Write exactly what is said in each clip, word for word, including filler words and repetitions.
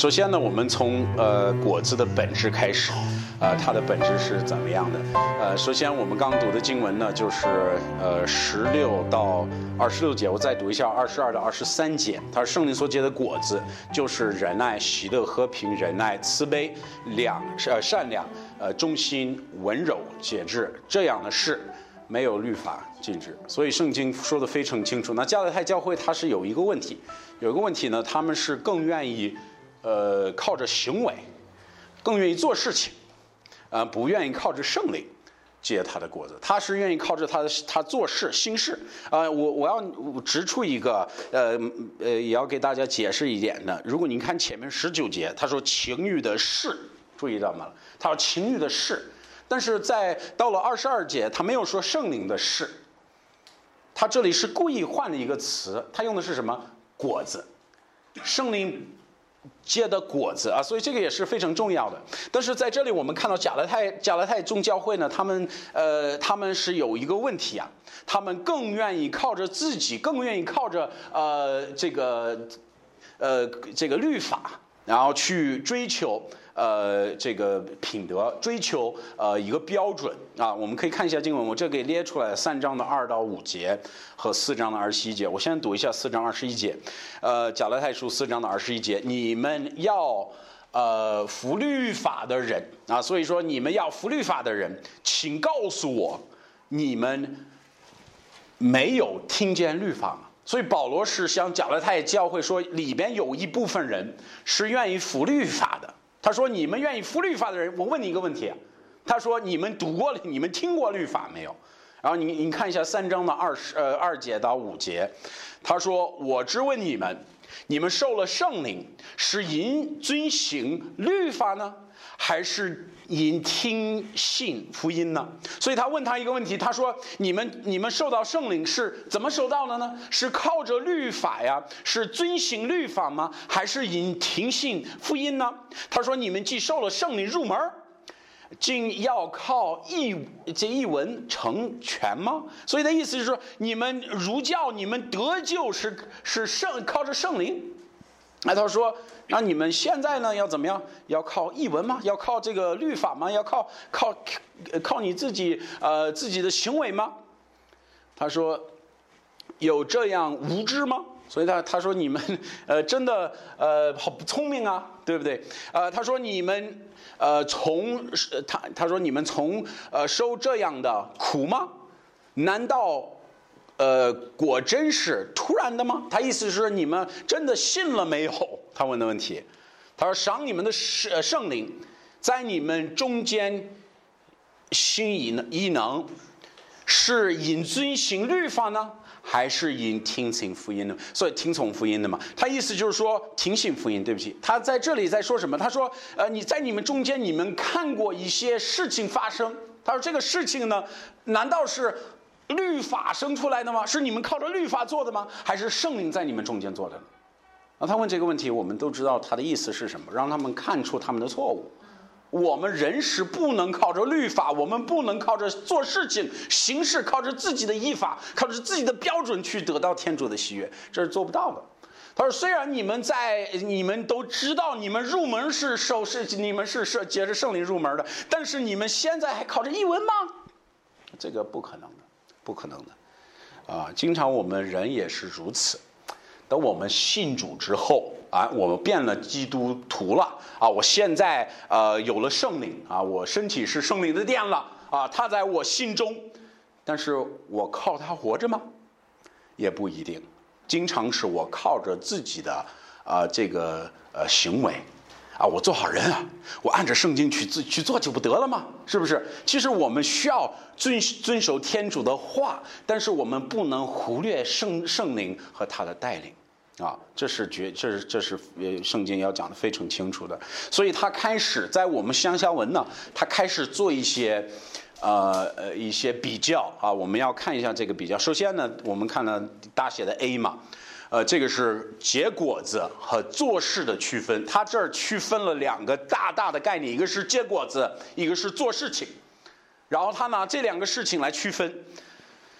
首先呢，我们从呃果子的本质开始，呃，它的本质是怎么样的？呃，首先我们刚读的经文呢，就是呃十六到二十六节，我再读一下二十二到二十三节。它是圣灵所结的果子，就是仁爱、喜乐、和平、忍耐、慈悲、良呃善良、呃忠心、温柔、节制，这样的事没有律法禁止。所以圣经说得非常清楚。那加拉太教会它是有一个问题，有一个问题呢，他们是更愿意。呃，靠着行为，更愿意做事情，呃，不愿意靠着圣灵结他的果子。他是愿意靠着他的他做事行事。呃，我我要指出一个，呃呃，也要给大家解释一点的。如果您看前面十九节，他说情欲的事，注意到吗？他说情欲的事，但是在到了二十二节，他没有说圣灵的事，他这里是故意换了一个词，他用的是什么？果子，圣灵结的果子啊，所以这个也是非常重要的。但是在这里我们看到加拉太加拉太众教会呢，他们呃他们是有一个问题啊，他们更愿意靠着自己，更愿意靠着呃这个呃这个律法，然后去追求呃这个品德，追求呃一个标准啊。我们可以看一下经文，我这给列出来三章的二到五节和四章的二十一节。我先读一下四章二十一节，呃，加拉太书四章的二十一节，你们要呃服律法的人啊，所以说你们要服律法的人，请告诉我，你们没有听见律法吗？所以保罗是向加拉太教会说，里边有一部分人是愿意服律法的。他说你们愿意服律法的人，我问你一个问题，他说你们读过你们听过律法没有？然后你你看一下三章的二十呃二节到五节，他说我只问你们，你们受了圣灵是因遵行律法呢，还是因听信福音呢？所以他问他一个问题，他说你们你们受到圣灵是怎么受到的呢？是靠着律法呀，是遵行律法吗？还是因听信福音呢？他说你们既受了圣灵入门，竟要靠一这一文成全吗？所以的意思是说，你们儒教你们得救是是圣靠着圣灵。那他说，那你们现在呢要怎么样？要靠译文吗？要靠这个律法吗？要靠靠靠你自己呃自己的行为吗？他说，有这样无知吗？所以他他说你们呃真的呃好不聪明啊，对不对？呃，他说你们呃从他他说你们从呃受这样的苦吗？难道？呃，果真是突然的吗？他意思是说你们真的信了没有？他问的问题，他说赏你们的圣灵在你们中间行异能，是因遵行律法呢，还是因听信福音呢？所以听从福音的嘛。他意思就是说听信福音。对不起，他在这里在说什么？他说，呃，你在你们中间，你们看过一些事情发生。他说这个事情呢，难道是？律法生出来的吗？是你们靠着律法做的吗？还是圣灵在你们中间做的呢？那他问这个问题，我们都知道他的意思是什么，让他们看出他们的错误。我们人是不能靠着律法，我们不能靠着做事情行事，靠着自己的依法，靠着自己的标准去得到天主的喜悦，这是做不到的。他说，虽然你们在你们都知道你们入门是受是你们是是接着圣灵入门的，但是你们现在还靠着译文吗？这个不可能的。不可能的，啊，经常我们人也是如此。等我们信主之后啊，我们变了基督徒了啊，我现在呃有了圣灵啊，我身体是圣灵的殿了啊，他在我心中，但是我靠他活着吗？也不一定，经常是我靠着自己的啊这个呃行为。啊，我做好人啊，我按着圣经去自去做就不得了吗？是不是？其实我们需要遵遵守天主的话，但是我们不能忽略圣圣灵和他的带领啊，这是绝，这是这是呃圣经要讲的非常清楚的。所以他开始在我们乡下文呢，他开始做一些呃呃一些比较啊，我们要看一下这个比较。首先呢，我们看了大写的 A 嘛。呃，这个是结果子和做事的区分，它这儿区分了两个大大的概念，一个是结果子，一个是做事情，然后他拿这两个事情来区分。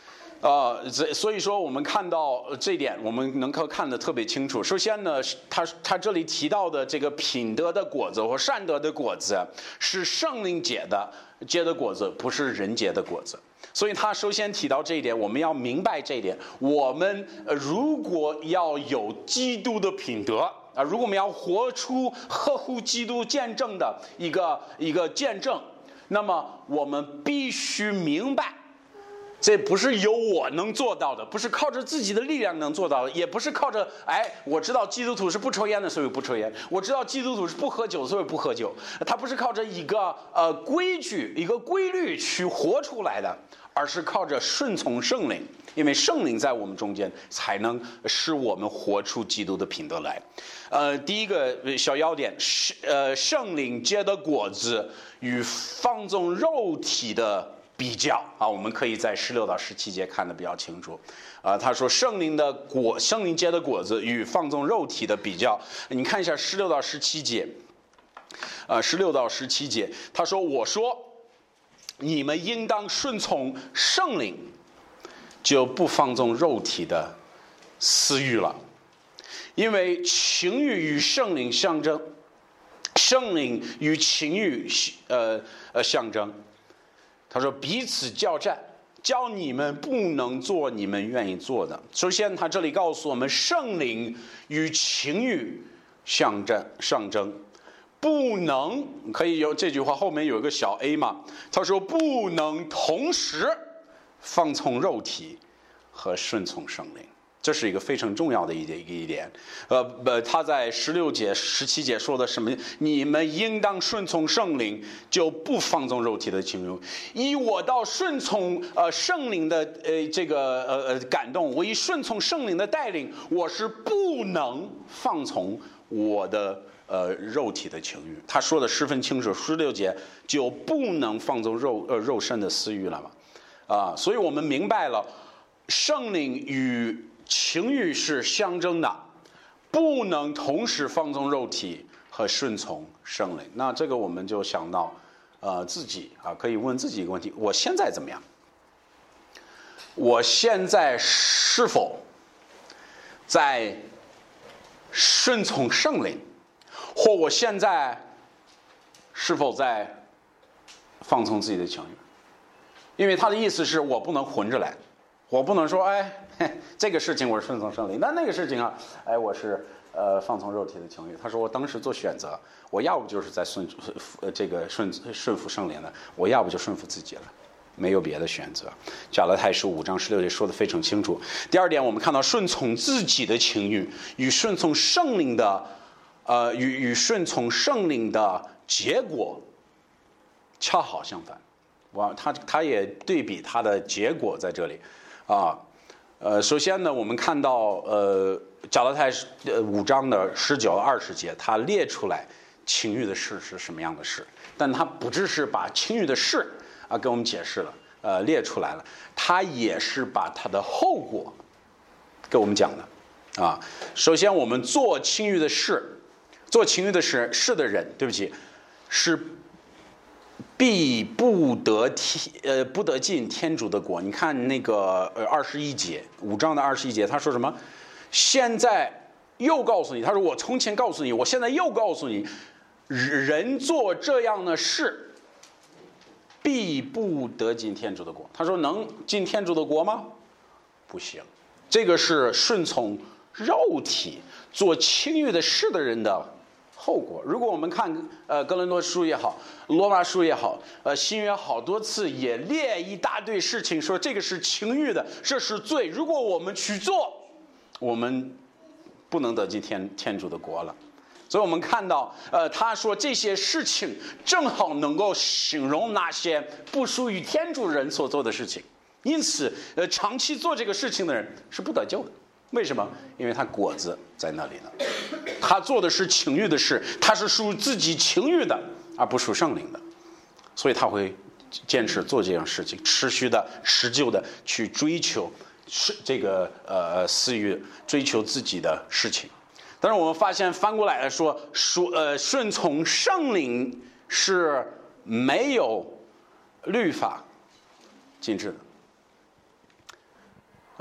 呃，所以说我们看到这一点，我们能够看得特别清楚。首先呢，他他这里提到的这个品德的果子或善德的果子，是圣灵结的结的果子，不是人结的果子。所以他首先提到这一点，我们要明白这一点。我们如果要有基督的品德啊，如果我们要活出合乎基督见证的一个一个见证，那么我们必须明白。这不是由我能做到的，不是靠着自己的力量能做到的，也不是靠着哎，我知道基督徒是不抽烟的，所以不抽烟；我知道基督徒是不喝酒，所以不喝酒。他不是靠着一个呃规矩、一个规律去活出来的，而是靠着顺从圣灵，因为圣灵在我们中间，才能使我们活出基督的品德来。呃，第一个小要点是呃，圣灵结的果子与放纵肉体的比较啊，我们可以在十六到十七节看得比较清楚。啊，他说圣灵的果，圣灵结的果子与放纵肉体的比较，你看一下十六到十七节。呃，十六到十七节，他说：“我说，你们应当顺从圣灵，就不放纵肉体的私欲了，因为情欲与圣灵相争，圣灵与情欲呃呃相争。”他说彼此交战，叫你们不能做你们愿意做的。首先他这里告诉我们，圣灵与情欲相争上争，不能，可以有这句话后面有一个小 a 嘛，他说不能同时放从肉体和顺从圣灵，这是一个非常重要的一点一点。呃呃，他在十六节、十七节说的什么？你们应当顺从圣灵，就不放纵肉体的情欲。以我到顺从呃圣灵的呃这个呃呃感动，我一顺从圣灵的带领，我是不能放从我的呃肉体的情欲。他说的十分清楚，十六节就不能放纵肉呃肉身的私欲了嘛。啊，所以我们明白了，圣灵与情欲是相争的，不能同时放纵肉体和顺从圣灵。那这个我们就想到，呃，自己啊，可以问自己一个问题：我现在怎么样？我现在是否在顺从圣灵，或我现在是否在放纵自己的情欲？因为他的意思是我不能混着来。我不能说，哎，这个事情我是顺从圣灵，但那个事情啊，哎，我是呃放从肉体的情欲。他说我当时做选择，我要不就是在顺呃这个顺顺服圣灵的，我要不就顺服自己了，没有别的选择。加拉太书五章十六节说得非常清楚。第二点，我们看到顺从自己的情欲与顺从圣灵的，呃，与与顺从圣灵的结果恰好相反。哇，他他也对比他的结果在这里。啊，呃，首先呢，我们看到，呃，加拉太呃五章的十九二十节，他列出来情欲的事是什么样的事，但他不只是把情欲的事啊给我们解释了，呃，列出来了，他也是把他的后果给我们讲的。啊，首先我们做情欲的事，做情欲的事事的人，对不起，是必不得天呃不得进天主的国。你看那个呃二十一节五章的二十一节，他说什么？现在又告诉你，他说我从前告诉你，我现在又告诉你，人做这样的事，必不得进天主的国。他说能进天主的国吗？不行。这个是顺从肉体做情欲的事的人的后果。如果我们看呃哥林多书也好，罗马书也好，呃新约好多次也列一大堆事情，说这个是情欲的，这是罪。如果我们去做，我们不能得进天天主的国了。所以我们看到，呃，他说这些事情正好能够形容那些不属于天主人所做的事情。因此，呃，长期做这个事情的人是不得救的。为什么？因为他果子在那里呢。他做的是情欲的事，他是属自己情欲的，而不属圣灵的，所以他会坚持做这样事情，持续的、持久的去追求是这个呃私欲，追求自己的事情。但是我们发现翻过来来说，说呃顺从圣灵是没有律法禁止的。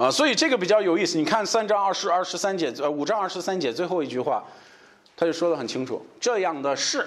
啊，所以这个比较有意思。你看三章二十二十三节，呃，五章二十三节最后一句话，他就说得很清楚：这样的事，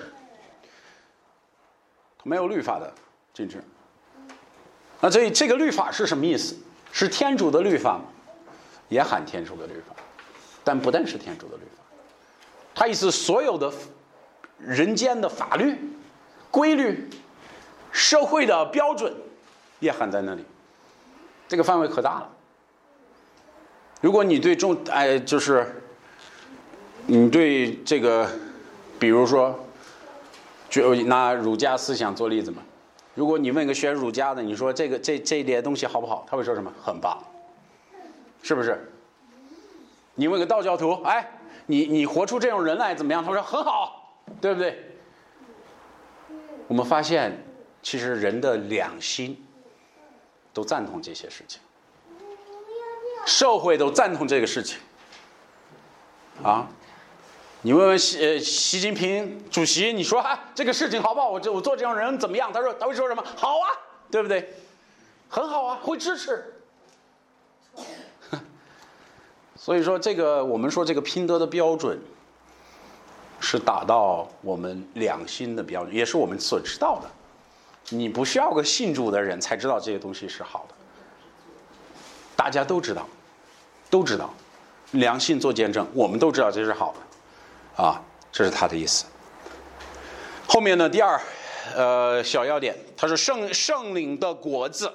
没有律法的禁止。那这这个律法是什么意思？是天主的律法吗？也喊天主的律法，但不但是天主的律法。他意思所有的人间的法律、规律、社会的标准，也含在那里。这个范围可大了。如果你对中哎，就是你对这个，比如说，就拿儒家思想做例子嘛。如果你问个学儒家的，你说这个这这一点东西好不好？他会说什么？很棒，是不是？你问个道教徒，哎，你你活出这种人来怎么样？他说很好，对不对？我们发现，其实人的良心都赞同这些事情，社会都赞同这个事情，啊。你问问习呃习近平主席，你说啊这个事情好不好？我这我做这样人怎么样？他说他会说什么？好啊，对不对？很好啊，会支持。所以说这个我们说这个品德的标准，是达到我们良心的标准，也是我们所知道的。你不需要个信主的人才知道这些东西是好的，大家都知道，都知道，良心做见证，我们都知道这是好的。啊，这是他的意思。后面呢，第二，呃，小要点，他说圣圣灵的果子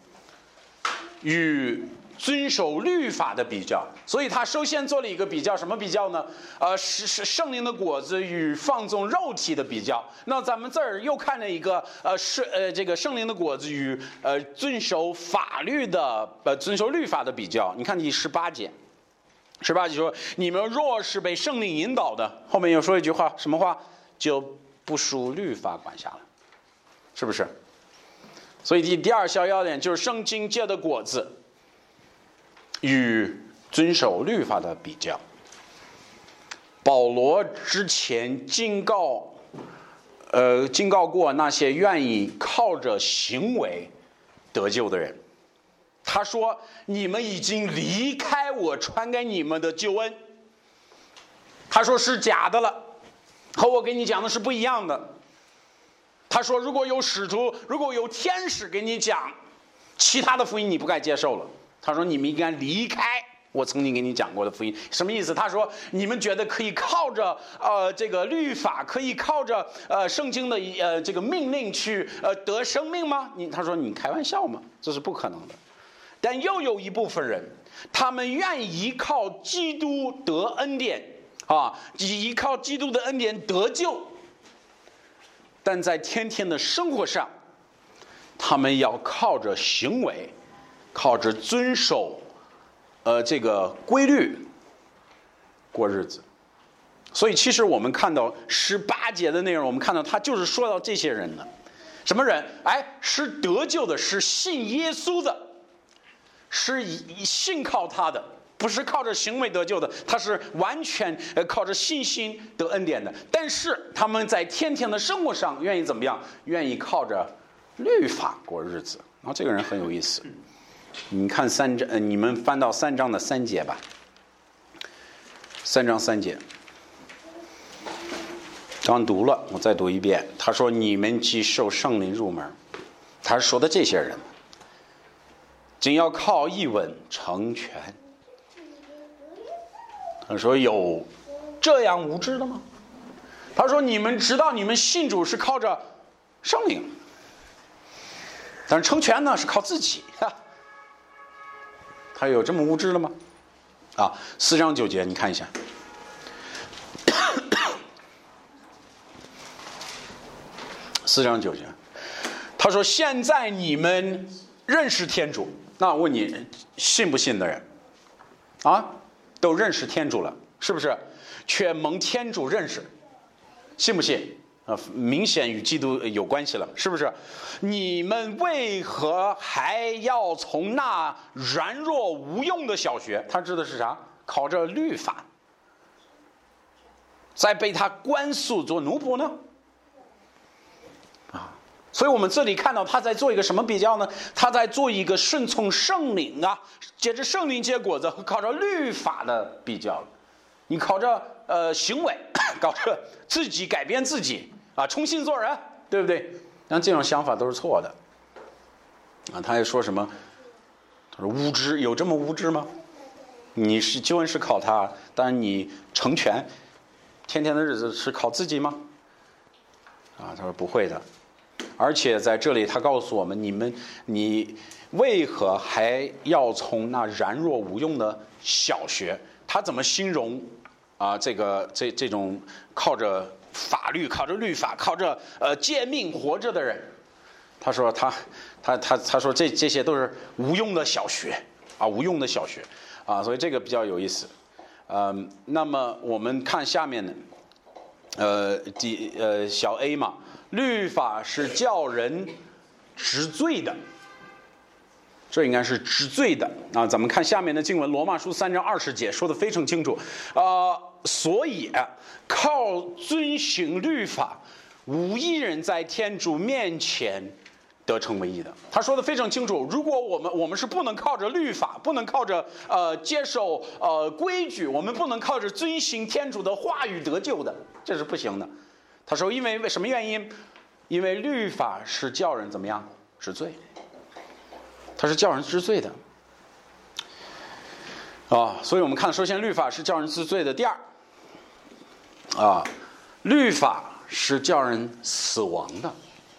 与遵守律法的比较，所以他首先做了一个比较，什么比较呢？呃，是是圣灵的果子与放纵肉体的比较。那咱们这儿又看了一个，呃，是呃这个圣灵的果子与呃遵守法律的呃遵守律法的比较。你看第十八节。十八节说：“你们若是被圣灵引导的，后面又说一句话，什么话？就不属律法管辖了，是不是？所以第第二小要点就是圣经界的果子与遵守律法的比较。保罗之前警告，呃，警告过那些愿意靠着行为得救的人。”他说：“你们已经离开我传给你们的救恩。”他说是假的了，和我给你讲的是不一样的。他说如果有使徒，如果有天使给你讲其他的福音，你不该接受了。他说你们应该离开我曾经给你讲过的福音。什么意思？他说你们觉得可以靠着呃这个律法，可以靠着呃圣经的呃这个命令去呃得生命吗？你他说你开玩笑吗？这是不可能的。但又有一部分人，他们愿意依靠基督得恩典啊，依靠基督的恩典得救，但在天天的生活上，他们要靠着行为，靠着遵守呃这个规律过日子。所以其实我们看到十八节的内容，我们看到他就是说到这些人的，什么人？哎，是得救的，是信耶稣的。是以信靠他的，不是靠着行为得救的，他是完全呃靠着信心得恩典的。但是他们在天天的生活上愿意怎么样？愿意靠着律法过日子。然后这个人很有意思，你看三章，呃，你们翻到三章的三节吧。三章三节，刚读了，我再读一遍。他说：“你们既受圣灵入门。”他是说的这些人。仅要靠一吻成全。他说有这样无知的吗？他说你们知道你们信主是靠着圣灵，但是成全呢是靠自己。他有这么无知的吗？啊，四章九节你看一下。四章九节，他说现在你们认识天主。那我问你，信不信的人，啊，都认识天主了，是不是？却蒙天主认识，信不信？啊，明显与基督有关系了，是不是？你们为何还要从那软弱无用的小学，他指的是啥？靠着律法，再被他关束做奴仆呢？啊， 所以我们这里看到他在做一个什么比较呢？他在做一个顺从圣灵啊，接着圣灵结果子和靠着律法的比较。你靠着呃行为，靠着自己改变自己啊，重新做人，对不对？但这种想法都是错的啊。他还说什么？他说无知，有这么无知吗？你是救恩是靠他，但你成全天天的日子是靠自己吗？啊，他说不会的。而且在这里他告诉我们，你们你为何还要从那然若无用的小学？他怎么形容啊？这个这这种靠着法律、靠着律法、靠着呃诫命活着的人，他说他他他他说这这些都是无用的小学啊，无用的小学啊，所以这个比较有意思。呃，那么我们看下面的，呃，第呃小 A 嘛，律法是叫人知罪的。这应该是知罪的啊！咱们看下面的经文，罗马书三章二十节说的非常清楚，呃，所以靠遵行律法，无一人在天主面前得成为义的。他说的非常清楚，如果我们我们是不能靠着律法，不能靠着呃接受呃规矩，我们不能靠着遵行天主的话语得救的，这是不行的。他说，因为为什么原因？因为律法是叫人怎么样知罪。它是叫人知罪的啊，所以我们看，首先律法是叫人知罪的。第二啊，律法是叫人死亡的。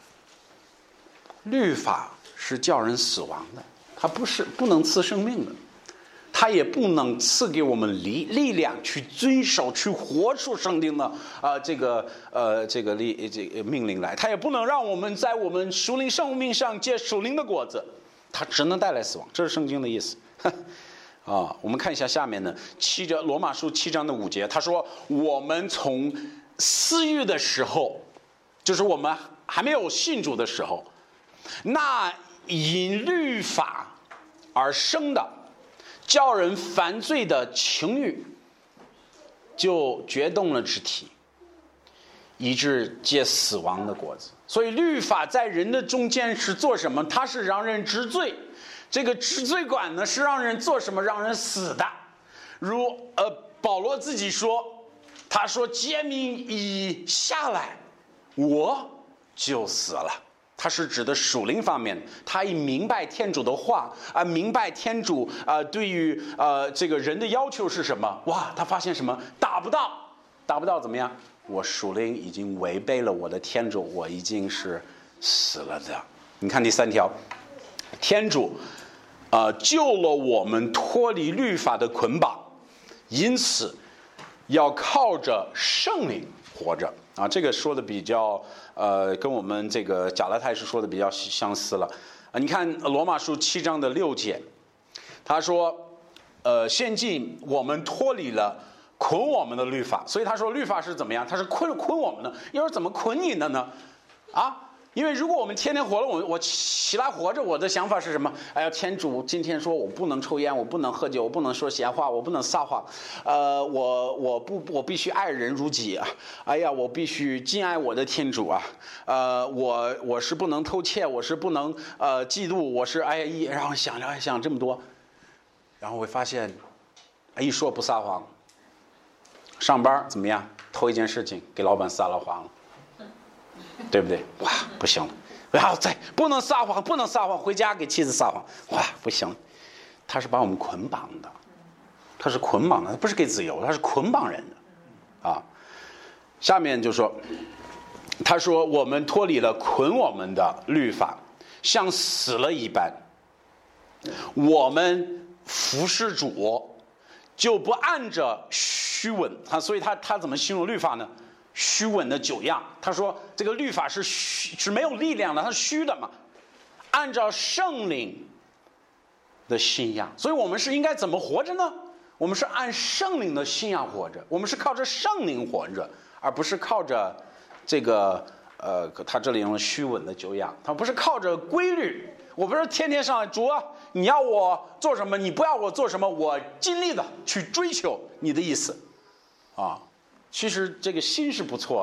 律法是叫人死亡的，它不是不能赐生命的，它也不能赐给我们力力量去遵守、去活出圣经的啊、呃、这个呃这个力这个命令来，它也不能让我们在我们属灵生命上结属灵的果子。它只能带来死亡，这是圣经的意思。啊，我们看一下下面的七章，罗马书七章的五节，他说：“我们从私欲的时候，就是我们还没有信主的时候，那因律法而生的叫人犯罪的情欲，就决动了肢体，以致结死亡的果子。”所以律法在人的中间是做什么？它是让人知罪。这个知罪感呢，是让人做什么？让人死的。如呃保罗自己说，他说诫命一下来，我就死了。他是指的属灵方面，他一明白天主的话啊、呃，明白天主啊、呃、对于呃这个人的要求是什么？哇，他发现什么？达不到，达不到怎么样？我属灵已经违背了我的天主，我已经是死了的。你看第三条，天主啊、呃、救了我们脱离律法的捆绑，因此要靠着圣灵活着啊。这个说的比较呃跟我们这个加拉太书说的比较相似了啊。你看罗马书七章的六节，他说呃现今我们脱离了捆我们的律法，所以他说律法是怎么样？他是捆捆我们的，又是怎么捆你的呢？啊，因为如果我们天天活了，我我起来活着，我的想法是什么？哎呀，天主今天说我不能抽烟，我不能喝酒，我不能说闲话，我不能撒谎，呃，我我不我必须爱人如己啊！哎呀，我必须敬爱我的天主啊！呃，我我是不能偷窃，我是不能呃嫉妒，我是哎呀一然后想着想这么多，然后会发现，一说不撒谎。上班怎么样？头一件事情给老板撒了谎了，对不对？哇，不行了！然后再不能撒谎，不能撒谎，回家给妻子撒谎，哇，不行！他是把我们捆绑的，他是捆绑的，他不是给自由，他是捆绑人的，啊。下面就说，他说我们脱离了捆我们的律法，像死了一般。我们服侍主。就不按着虚稳，他所以他他怎么形容律法呢？虚稳的酒样。他说这个律法是虚，是没有力量的，它是虚的嘛。按照圣灵的信仰，所以我们是应该怎么活着呢？我们是按圣灵的信仰活着，我们是靠着圣灵活着，而不是靠着这个呃，他这里用了虚稳的酒样，他不是靠着规律。我不是天天上来主啊，你要我做什么，你不要我做什么，我尽力的去追求你的意思，啊，其实这个心是不错的，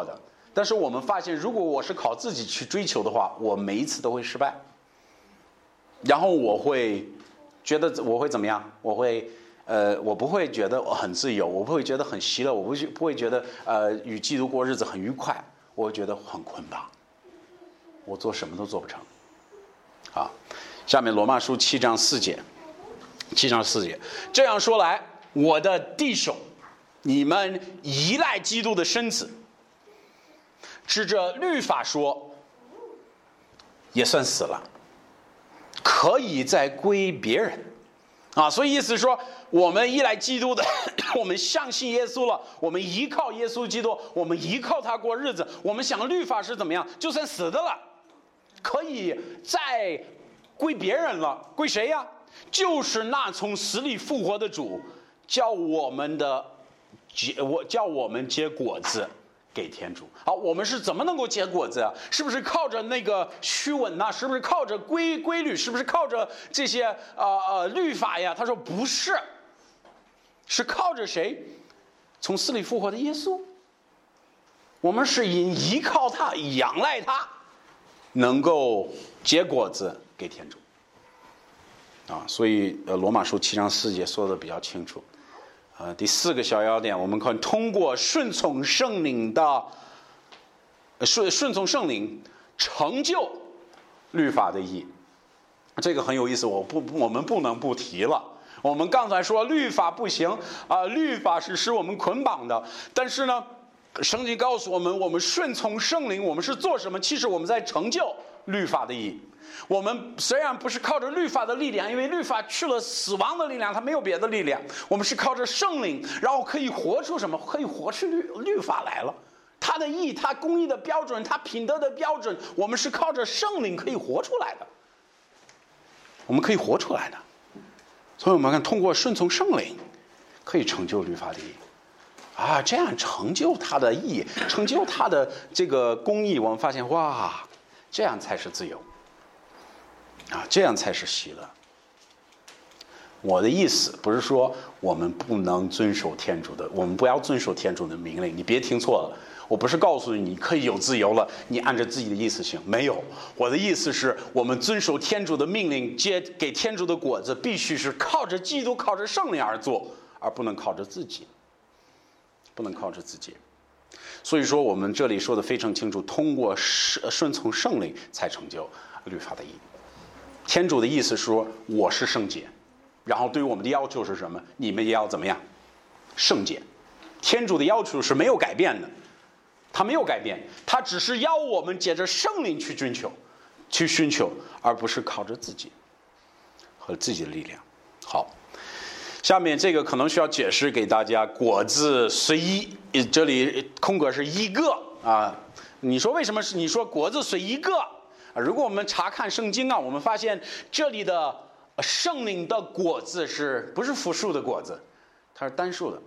但是我们发现，如果我是靠自己去追求的话，我每一次都会失败。然后我会觉得我会怎么样？我会呃，我不会觉得很自由，我不会觉得很喜乐，我不不会觉得呃与基督过日子很愉快，我会觉得很捆绑，我做什么都做不成。啊，下面罗马书七章四节，七章四节，这样说来，我的弟兄，你们依赖基督的身子，指着律法说，也算死了，可以再归别人。啊，所以意思说，我们依赖基督的，我们相信耶稣了，我们依靠耶稣基督，我们依靠他过日子，我们想律法是怎么样，就算死的了，可以再归别人了。归谁呀？就是那从死里复活的主，叫我们的结我叫我们结果子给天主。好，我们是怎么能够结果子啊？是不是靠着那个虚稳呢？是不是靠着规规律？是不是靠着这些呃呃律法呀？他说不是，是靠着谁？从死里复活的耶稣。我们是因依靠他、仰赖他，能够结果子给天主。啊，所以呃，罗马书七章四节说的比较清楚。呃，第四个小要点，我们看通过顺从圣灵的顺顺从圣灵成就律法的义，这个很有意思，我不我们不能不提了。我们刚才说律法不行啊、呃，律法是使我们捆绑的，但是呢，圣经告诉我们，我们顺从圣灵，我们是做什么？其实我们在成就律法的义。我们虽然不是靠着律法的力量，因为律法去了死亡的力量，它没有别的力量。我们是靠着圣灵，然后可以活出什么？可以活出律律法来了。他的义，他公义的标准，他品德的标准，我们是靠着圣灵可以活出来的。我们可以活出来的。所以我们看，通过顺从圣灵，可以成就律法的义。啊，这样成就他的义，成就他的这个公义，我们发现，哇，这样才是自由。啊，这样才是喜乐。我的意思不是说我们不能遵守天主的，我们不要遵守天主的命令，你别听错了。我不是告诉你你可以有自由了，你按照自己的意思行，没有。我的意思是我们遵守天主的命令，接给天主的果子，必须是靠着基督、靠着圣灵而做，而不能靠着自己，不能靠着自己。所以说，我们这里说的非常清楚，通过顺从圣灵才成就律法的义。天主的意思说我是圣洁，然后对于我们的要求是什么？你们也要怎么样？圣洁。天主的要求是没有改变的，他没有改变，他只是要我们借着圣灵去追求，去寻求，而不是靠着自己和自己的力量。好，下面这个可能需要解释给大家，果子随一，这里空格是一个啊。你说为什么是你说果子随一个？如果我们查看圣经啊，我们发现这里的圣灵的果子是不是复数的果子？它是单数的，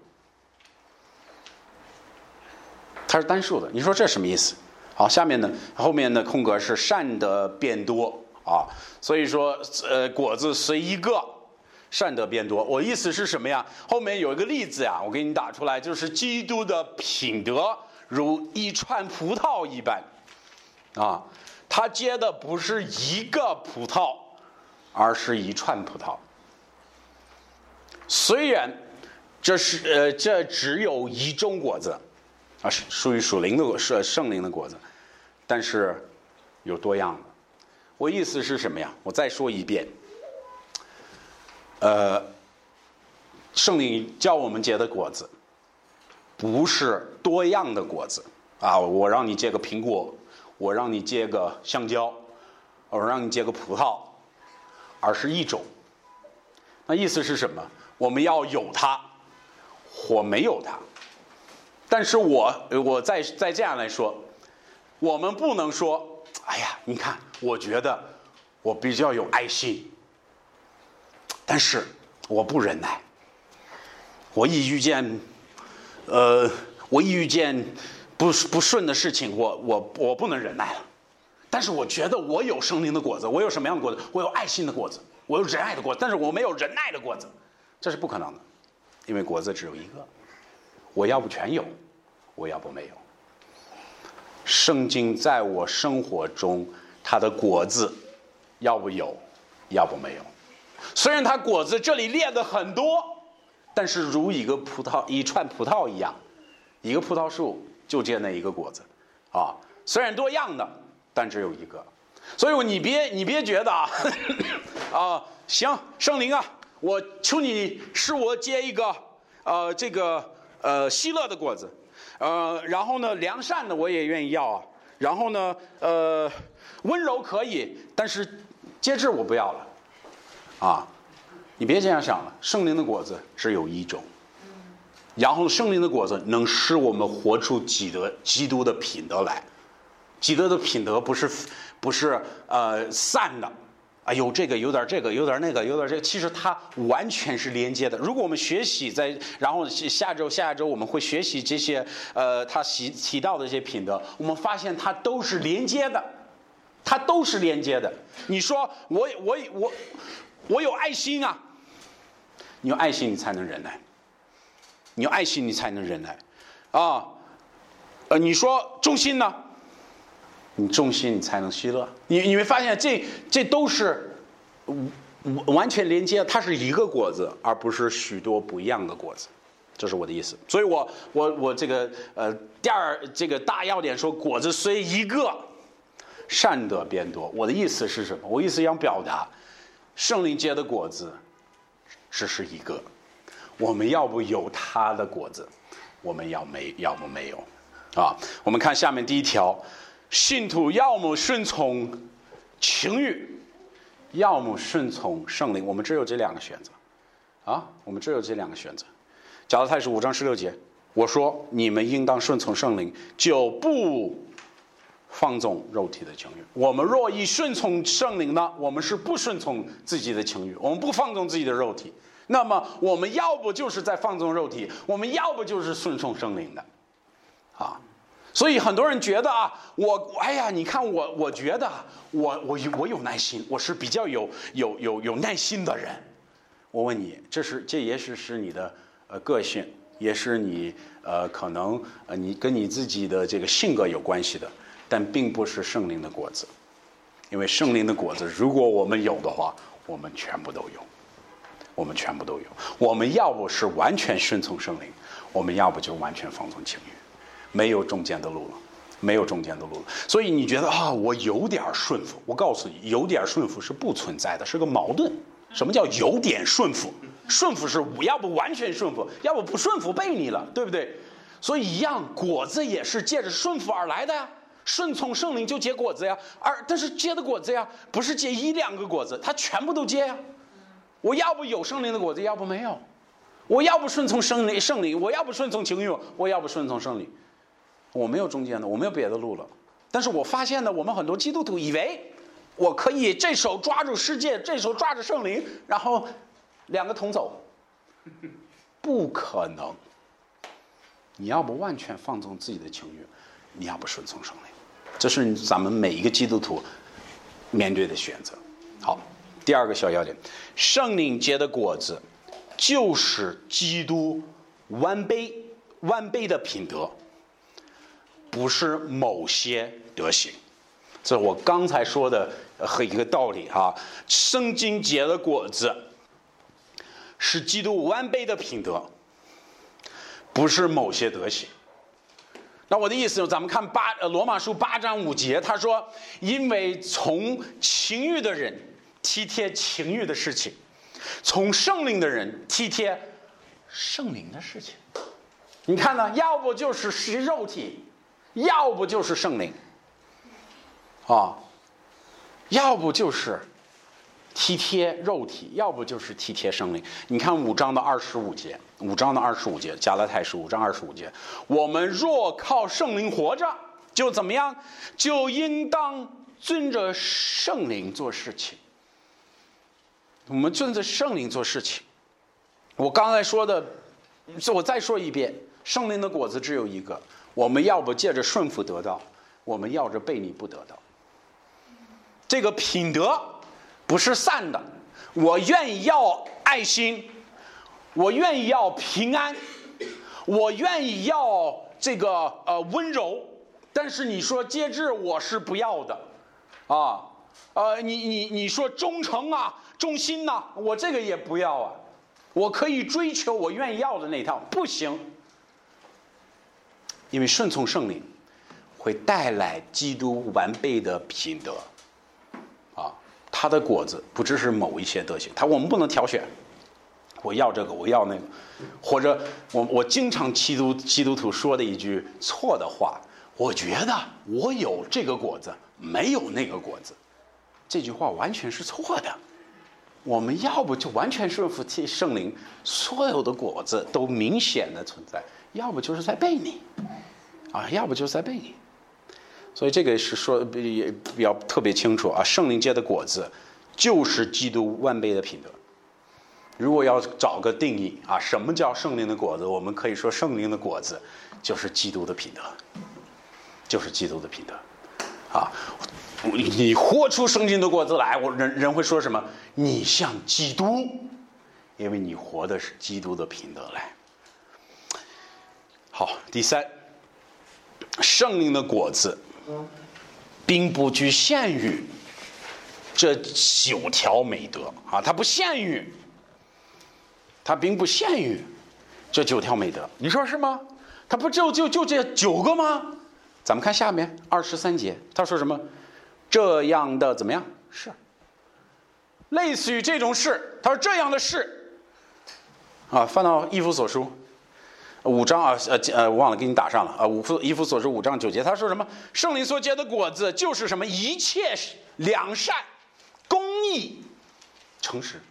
它是单数的。你说这什么意思？好，下面呢，后面的空格是善德变多啊，所以说呃，果子随一个，善德变多。我意思是什么呀？后面有一个例子呀，我给你打出来，就是基督的品德如一串葡萄一般啊。他结的不是一个葡萄，而是一串葡萄。虽然这是呃这只有一种果子啊，属于属灵的是圣灵的果子，但是有多样的。我意思是什么呀？我再说一遍，呃，圣灵叫我们结的果子，不是多样的果子啊！我让你结个苹果。我让你结个香蕉，我让你结个葡萄，而是一种。那意思是什么？我们要有它，或没有它。但是我我再再这样来说，我们不能说，哎呀，你看，我觉得我比较有爱心，但是我不忍耐。我一遇见，呃，我一遇见。不不顺的事情，我我我不能忍耐了。但是我觉得我有生命的果子，我有什么样的果子？我有爱心的果子，我有仁爱的果子，但是我没有忍耐的果子，这是不可能的，因为果子只有一个。我要不全有，我要不没有。 圣经在我生活中它的果子要不有，要不没有。虽然它果子这里列的很多，但是如一个葡萄一串葡萄一样，一个葡萄树就结那一个果子啊，虽然多样的，但只有一个。所以你别你别觉得啊啊行，圣灵啊，我求你使我结一个呃这个呃喜乐的果子，呃然后呢良善的我也愿意要啊，然后呢呃温柔可以，但是节制我不要了啊。你别这样想了，圣灵的果子只有一种，然后圣灵的果子能使我们活出基督基督的品德来。基督的品德不是不是呃散的，啊有这个有点这个有点那个有点这个，其实它完全是连接的。如果我们学习在，然后下周下周我们会学习这些呃他提提到的这些品德，我们发现它都是连接的，它都是连接的。你说我我我我有爱心啊，你有爱心你才能忍耐，你有爱心你才能忍耐啊。呃你说忠心呢？你忠心，你才能喜乐。你你会发现这，这都是完全连接，它是一个果子，而不是许多不一样的果子。这是我的意思。所以我我我这个呃第二这个大要点说，果子虽一个，善得变多。我的意思是什么？我意思想表达，圣灵结的果子只是一个，我们要不有它的果子，我们要没要不没有啊。我们看下面第一条。信徒要么顺从情欲，要么顺从圣灵，我们只有这两个选择啊，我们只有这两个选择。加拉太书五章十六节，我说你们应当顺从圣灵，就不放纵肉体的情欲。我们若一顺从圣灵呢，我们是不顺从自己的情欲，我们不放纵自己的肉体，那么我们要不就是在放纵肉体，我们要不就是顺从圣灵的啊。所以很多人觉得啊，我哎呀，你看我，我觉得我我我有耐心，我是比较有有有有耐心的人。我问你，这是这也许是你的呃个性，也是你呃可能呃你跟你自己的这个性格有关系的，但并不是圣灵的果子。因为圣灵的果子，如果我们有的话，我们全部都有，我们全部都有。我们要不是完全顺从圣灵，我们要不就完全放纵情欲。没有中间的路了，没有中间的路了。所以你觉得啊，我有点顺服，我告诉你，有点顺服是不存在的，是个矛盾。什么叫有点顺服？顺服是要不完全顺服，要不不顺服背你了，对不对？所以一样，果子也是借着顺服而来的呀。顺从圣灵就结果子呀，而但是结的果子呀，不是结一两个果子，它全部都结呀。我要不有圣灵的果子，要不没有。我要不顺从圣灵，圣灵，我要不顺从情欲，我要不顺从圣灵。我没有中间的，我没有别的路了。但是我发现呢，我们很多基督徒以为我可以这手抓住世界，这手抓住圣灵，然后两个同走，不可能。你要不完全放纵自己的情欲，你要不顺从圣灵，这是咱们每一个基督徒面对的选择。好，第二个小要点，圣灵结的果子就是基督完备完备的品德。不是某些德行，这是我刚才说的和一个道理啊。圣经结的果子是基督完备的品德，不是某些德行。那我的意思，咱们看八罗马书八章五节，他说：“因为从情欲的人体贴情欲的事情，从圣灵的人体贴圣灵的事情。”你看呢？要不就是是肉体。要不就是圣灵啊，要不就是体贴肉体，要不就是体贴圣灵。你看五章的二十五节，五章的二十五节，加拉太书五章二十五节，我们若靠圣灵活着，就怎么样？就应当遵着圣灵做事情。我们遵着圣灵做事情。我刚才说的，我再说一遍，圣灵的果子只有一个。我们要不借着顺服得到，我们要着悖逆不得到。这个品德不是散的，我愿意要爱心，我愿意要平安，我愿意要这个呃温柔， 但是你说节制，我是不要的，啊，呃，你你你说忠诚啊、忠心呐、啊，我这个也不要啊，我可以追求我愿意要的那套，不行，因为顺从圣灵会带来基督完备的品德，啊，他的果子不只是某一些德行，他我们不能挑选。我要这个，我要那个，或者我我经常基督基督徒说的一句错的话，我觉得我有这个果子，没有那个果子，这句话完全是错的。我们要不就完全顺服圣灵，所有的果子都明显的存在；要不就是在背你，啊，要不就是在背你。所以这个是说比比较特别清楚啊，圣灵结的果子就是基督完备的品德。如果要找个定义啊，什么叫圣灵的果子？我们可以说圣灵的果子就是基督的品德，就是基督的品德，啊，你活出圣经的果子来，我人人会说什么？你像基督，因为你活的是基督的品德来。好，第三，圣灵的果子并不局限于这九条美德啊，它不限于。它并不限于这九条美德，你说是吗？它不就就就这九个吗？咱们看下面二十三节，他说什么？这样的怎么样？是类似于这种事，他说这样的事啊，翻到以弗所书五章啊，呃呃，忘了给你打上了啊，五以弗所书五章九节，他说什么？圣灵所结的果子就是什么？一切良善、公义、诚实。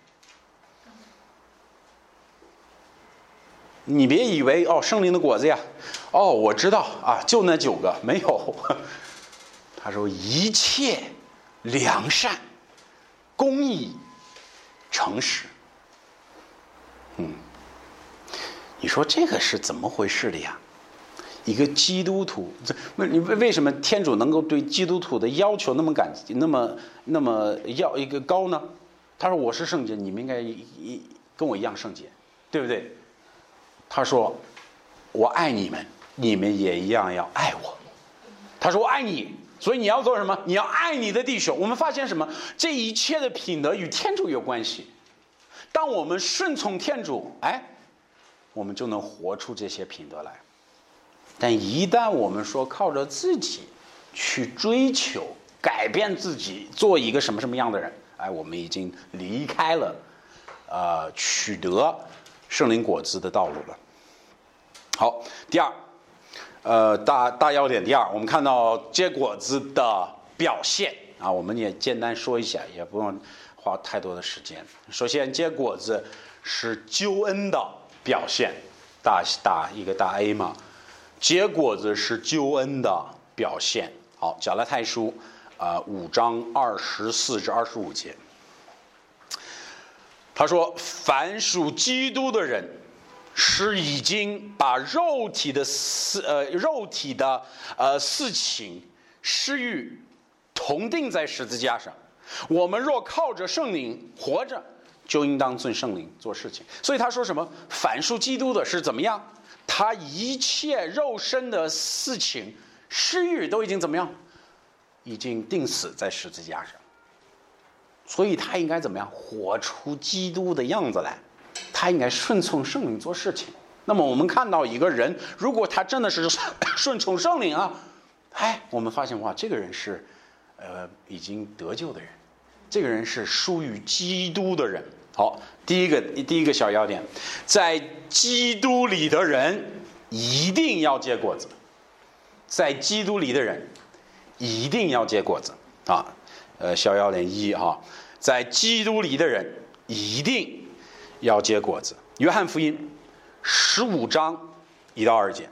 你别以为哦，圣灵的果子呀，哦，我知道啊，就那九个，没有。他说一切良善、公义、诚实。嗯，你说这个是怎么回事的呀？一个基督徒，为你为什么天主能够对基督徒的要求那么感那么那么要一个高呢？他说我是圣洁，你们应该一跟我一样圣洁，对不对？他说我爱你们，你们也一样要爱我。他说我爱你，所以你要做什么？你要爱你的弟兄。我们发现什么？这一切的品德与天主有关系。当我们顺从天主，哎，我们就能活出这些品德来。但一旦我们说靠着自己去追求改变自己，做一个什么什么样的人，哎，我们已经离开了呃取得圣灵果子的道路了。好，第二，呃，大大要点第二，我们看到结果子的表现啊，我们也简单说一下，也不用花太多的时间。首先，结果子是救恩的表现，大大一个大 A 嘛。结果子是救恩的表现。好，加拉太书啊、呃、五章二十四至二十五节，他说：“凡属基督的人，是已经把肉体的私呃肉体的呃事情私欲同定在十字架上。我们若靠着圣灵活着，就应当遵圣灵做事情。”所以他说什么？凡属基督的是怎么样？他一切肉身的事情、私欲都已经怎么样？已经钉死在十字架上。所以他应该怎么样？活出基督的样子来。他应该顺从圣灵做事情。那么我们看到一个人，如果他真的是顺从圣灵啊，哎，我们发现哇，这个人是呃已经得救的人，这个人是属于基督的人。好，第一个第一个小要点，在基督里的人一定要结果子，在基督里的人一定要结果子啊。呃，小要点一哈，在基督里的人一定要结果子。约翰福音十五章一到二节，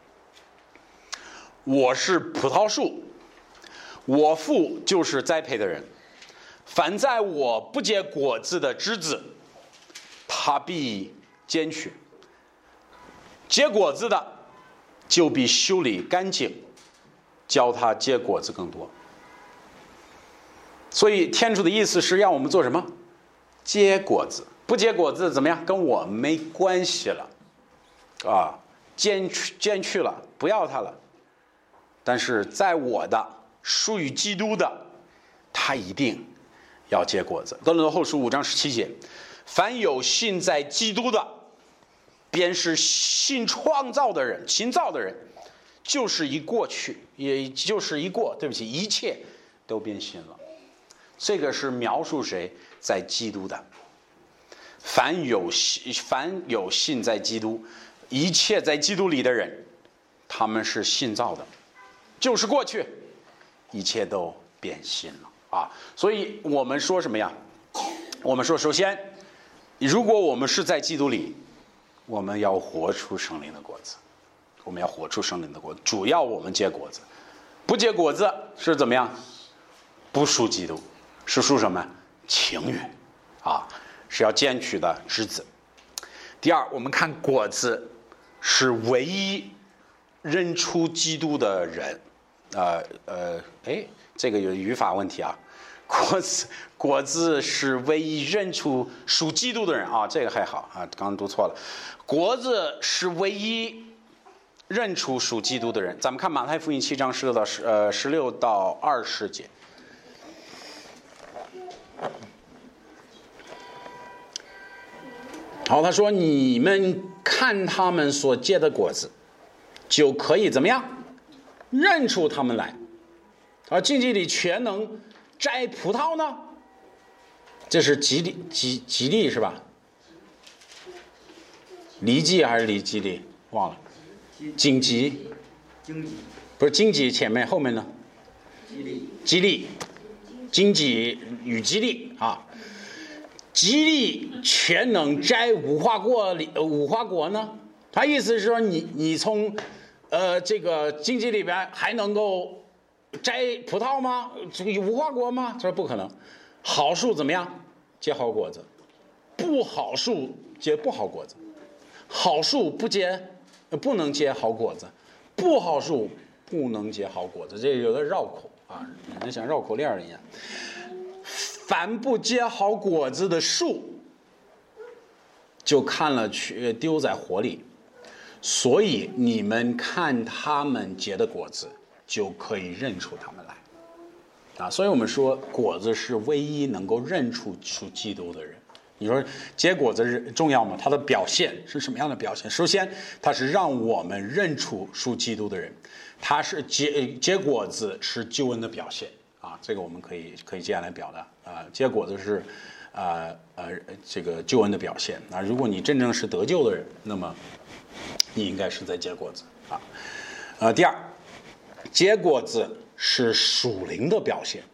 我是葡萄树，我父就是栽培的人。凡在我不结果子的枝子，他必剪去；结果子的，就必修理干净，教他结果子更多。所以天主的意思是让我们做什么？结果子。不结果子怎么样？跟我没关系了，啊，剪去剪去了，不要它了。 但是在我的属于基督的，他一定要结果子。哥林多后书五章十七节，凡有信在基督的，便是新创造的人，新造的人，就是一过去，也就是一过，对不起，一切都变新了。这个是描述谁？在基督的。凡有信，凡有信在基督，一切在基督里的人，他们是新造的，就是过去，一切都变新了啊！所以我们说什么呀？我们说，首先，如果我们是在基督里，我们要活出圣灵的果子，我们要活出圣灵的果子，主要我们结果子，不结果子是怎么样？不属基督，是属什么？情欲啊，是要捡取的枝子。第二，我们看果子是唯一认出基督的人，呃呃，哎，这个有语法问题啊。果子果子是唯一认出属基督的人啊，这个还好啊，刚刚读错了。果子是唯一认出属基督的人。咱们看马太福音七章十六到十呃十六到二十节。好，他说：“你们看他们所结的果子，就可以怎么样认出他们来。而荆棘里全能摘葡萄呢？这是吉利吉吉利是吧？梨记还是梨吉利？忘了。荆棘， 荆棘不是荆棘，前面后面呢？ 吉利吉利，荆棘与吉利啊。”吉利全能摘无花果里无花果呢？他意思是说你你从呃这个荆棘里边还能够摘葡萄吗？这个无花果吗？他说不可能。好树怎么样？结好果子。不好树结不好果子。好树不结不能结好果子。不好树不能结好果子。这有点绕口啊，人像绕口令一样。凡不结好果子的树，就看了去丢在火里。所以你们看他们结的果子，就可以认出他们来。啊，所以我们说果子是唯一能够认出出基督的人。你说结果子是重要吗？它的表现是什么样的表现？首先，它是让我们认出属基督的人，它是结结果子是救恩的表现。啊，这个我们可以可以这样来表达啊，结果子是，呃呃这个救恩的表现啊。如果你真正是得救的人，那么你应该是在结果子啊。呃，第二，结果子是属灵的表现。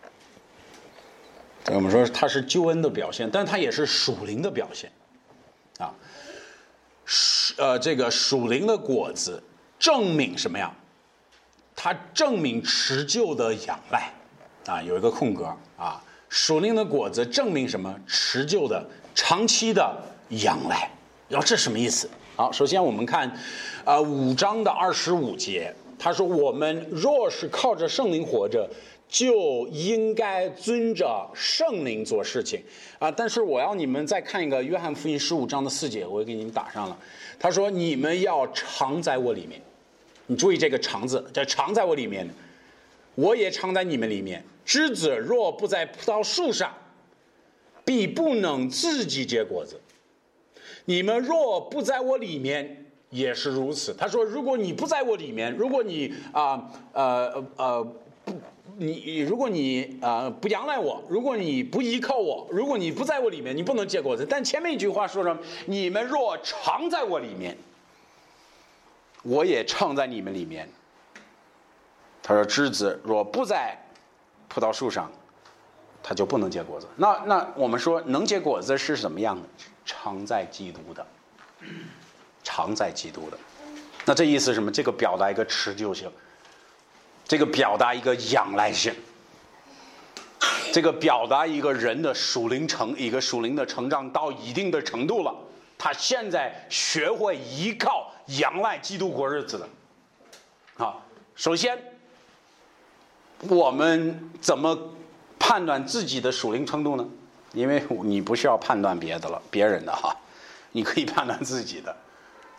我们说它是救恩的表现，但它也是属灵的表现啊。呃，这个属灵的果子证明什么呀？它证明持久的仰赖。啊，有一个空格啊，属灵的果子证明什么？持久的、长期的仰赖。然后这什么意思？好，首先我们看，啊、呃，五章的二十五节，他说：“我们若是靠着圣灵活着，就应该遵着圣灵做事情。”啊，但是我要你们再看一个约翰福音十五章的四节，我给你们打上了。他说：“你们要常在我里面。”你注意这个“常”字，这“常”在我里面，我也常在你们里面。枝子若不在葡萄树上，必不能自己结果子。你们若不在我里面，也是如此。他说，如果你不在我里面，如果你啊呃呃不，你如果你啊、呃、不仰赖我，如果你不依靠我，如果你不在我里面，你不能结果子。但前面一句话说什么？你们若常在我里面，我也常在你们里面。他说，枝子若不在葡萄树上，它就不能结果子。那那我们说能结果子是什么样的？常在基督的，常在基督的。那这意思是什么？这个表达一个持久性，这个表达一个仰赖性，这个表达一个人的属灵成一个属灵的成长到一定的程度了，他现在学会依靠仰赖基督过日子了。好，首先我们怎么判断自己的属灵程度呢？因为你不需要判断别的了，别人的哈，你可以判断自己的。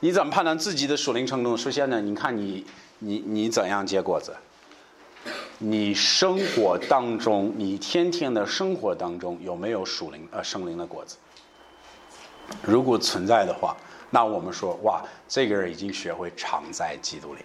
你怎么判断自己的属灵程度？首先呢，你看你你你怎样结果子？你生活当中，你天天的生活当中有没有属灵呃圣灵的果子？如果存在的话，那我们说哇，这个人已经学会常在基督里。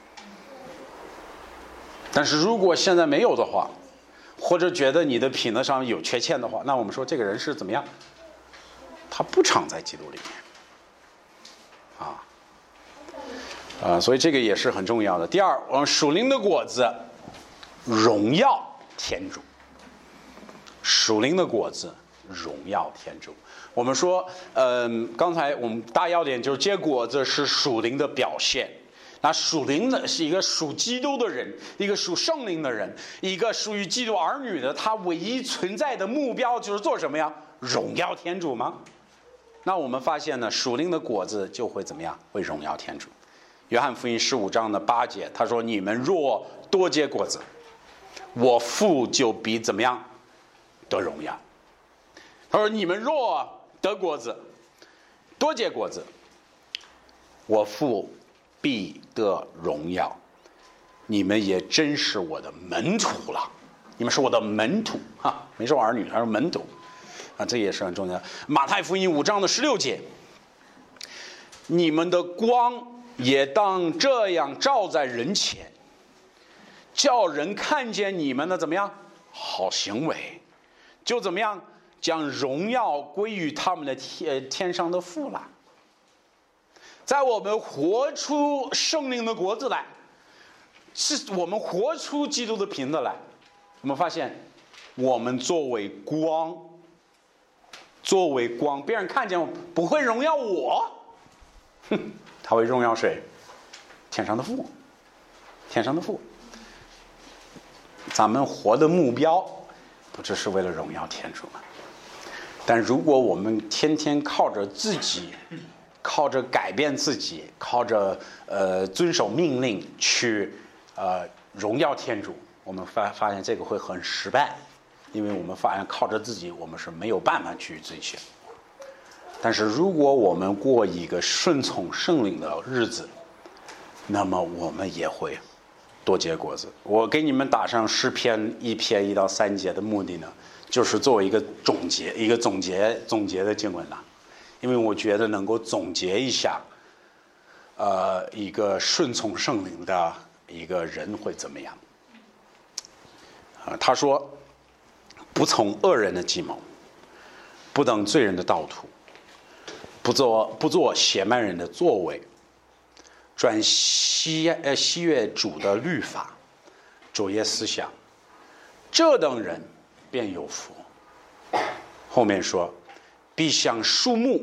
但是如果现在没有的话，或者觉得你的品德上有缺陷的话，那我们说这个人是怎么样？他不常在基督里面啊，呃，所以这个也是很重要的。第二，我们属灵的果子，荣耀天主。属灵的果子，荣耀天主。我们说，嗯、呃，刚才我们大要点就是结果子是属灵的表现。那属灵的是一个属基督的人，一个属圣灵的人，一个属于基督儿女的，他唯一存在的目标就是做什么呀？荣耀天主吗？那我们发现呢，属灵的果子就会怎么样？会荣耀天主。约翰福音十五章的八节，他说：“你们若多结果子，我父就比怎么样得荣耀。”他说：“你们若得果子，多结果子，我父必得荣耀。你们也真是我的门徒了。你们是我的门徒啊，没说儿女，他说门徒啊，这也是很重要的。马太福音五章的十六节，你们的光也当这样照在人前，叫人看见你们的怎么样好行为，就怎么样将荣耀归于他们的天天上的父了。在我们活出圣灵的果子来，是我们活出基督的品德来，我们发现我们作为光，作为光，别人看见我不会荣耀我，哼，他会荣耀谁？天上的父，天上的父。咱们活的目标不只是为了荣耀天主吗？但如果我们天天靠着自己，靠着改变自己，靠着呃遵守命令去呃荣耀天主，我们发发现这个会很失败，因为我们发现靠着自己我们是没有办法去追求。但是如果我们过一个顺从圣灵的日子，那么我们也会多结果子。我给你们打上诗篇一篇一到三节的目的呢，就是作为一个总结，一个总结总结的经文呐。因为我觉得能够总结一下，呃，一个顺从圣灵的一个人会怎么样？啊、呃，他说：“不从恶人的计谋，不等罪人的道途，不做不做邪蛮人的作为，专喜呃喜悦主的律法，昼夜思想，这等人便有福。”后面说。必像树木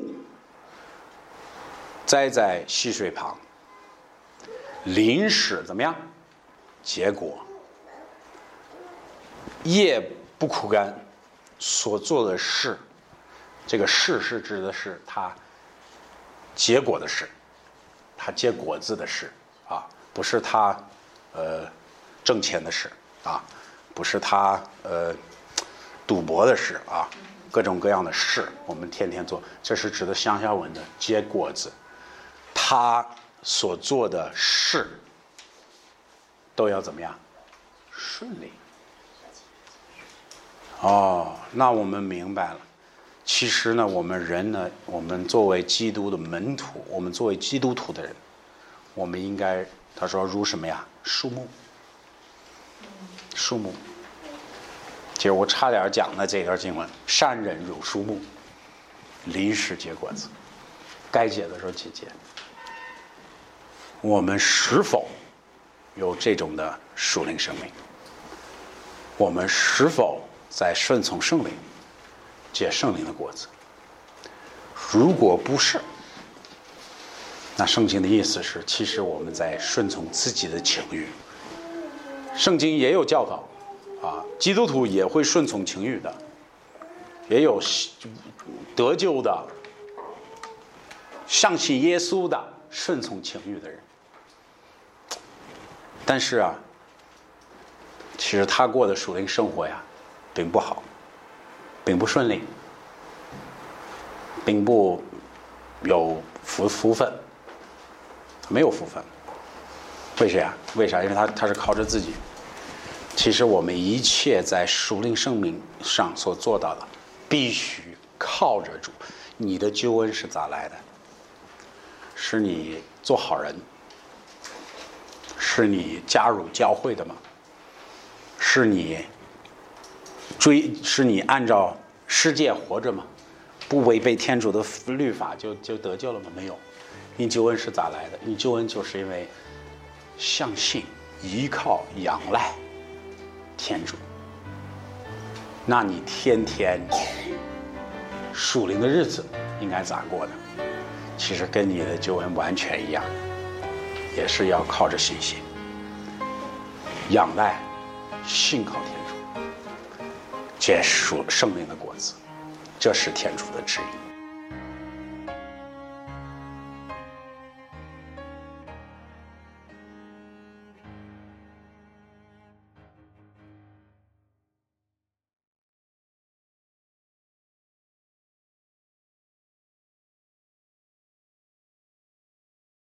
栽在溪水旁，临时怎么样结果，叶不枯干，所做的事，这个事是指的是它结果的事，它结果子的事啊，不是它呃挣钱的事啊，不是它呃赌博的事啊。各种各样的事我们天天做，这是指的乡下文的结果子。他所做的事都要怎么样顺利。哦，那我们明白了。其实呢，我们人呢，我们作为基督的门徒，我们作为基督徒的人，我们应该，他说如什么呀？树木，树木。其实我差点讲的这段经文，善人如树木，临时结果子，该结的时候去结。我们是否有这种的属灵生命？我们是否在顺从圣灵，结圣灵的果子？如果不是，那圣经的意思是，其实我们在顺从自己的情欲。圣经也有教导。啊，基督徒也会顺从情欲的，也有得救的、相信耶稣的顺从情欲的人。但是啊，其实他过的属灵生活呀，并不好，并不顺利，并不有福福分没有福分。为啥呀？为啥？因为他他是靠着自己。其实我们一切在属灵生命上所做到的，必须靠着主。你的救恩是咋来的？是你做好人？是你加入教会的吗？是你追？是你按照世界活着吗？不违背天主的律法就就得救了吗？没有。你救恩是咋来的？你救恩就是因为相信、依靠、仰赖天主。那你天天属灵的日子应该咋过呢？其实跟你的救恩完全一样，也是要靠着信心、仰赖、信靠天主，结属生命的果子，这是天主的旨意。